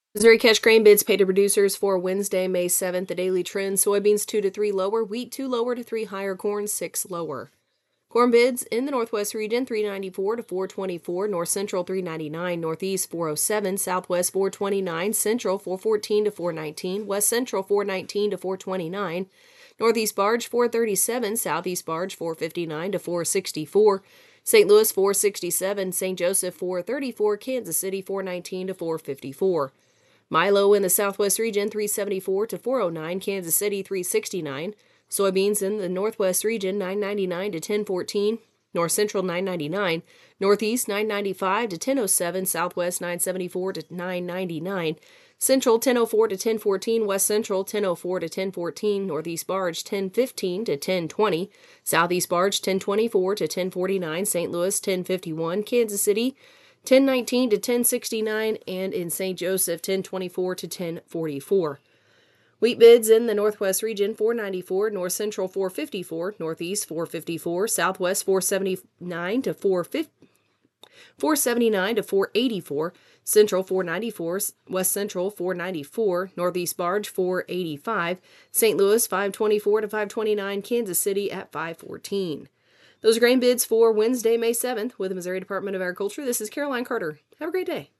Missouri cash grain bids paid to producers for Wednesday, May 7th. The daily trend: soybeans 2 to 3 lower, wheat 2 lower to 3 higher, corn 6 lower. Corn bids in the Northwest region: 394 to 424, North Central 399, Northeast 407, Southwest 429, Central 414 to 419, West Central 419 to 429, Northeast barge 437, Southeast barge 459 to 464, St. Louis 467, St. Joseph 434, Kansas City 419 to 454. Milo in the Southwest region 374 to 409, Kansas City 369. Soybeans in the Northwest region 999 to 1014, North Central 999, Northeast 995 to 1007, Southwest 974 to 999, Central 1004 to 1014, West Central 1004 to 1014, Northeast barge 1015 to 1020, Southeast barge 1024 to 1049, St. Louis 1051, Kansas City 1019 to 1069, and in St. Joseph 1024 to 1044. Wheat bids in the Northwest region: 494, North Central 454, Northeast 454, Southwest 479 to 479 to 484, Central 494, West Central 494, Northeast barge 485, St. Louis 524 to 529, Kansas City at 514. Those grain bids for Wednesday, May 7th with the Missouri Department of Agriculture. This is Caroline Carter. Have a great day.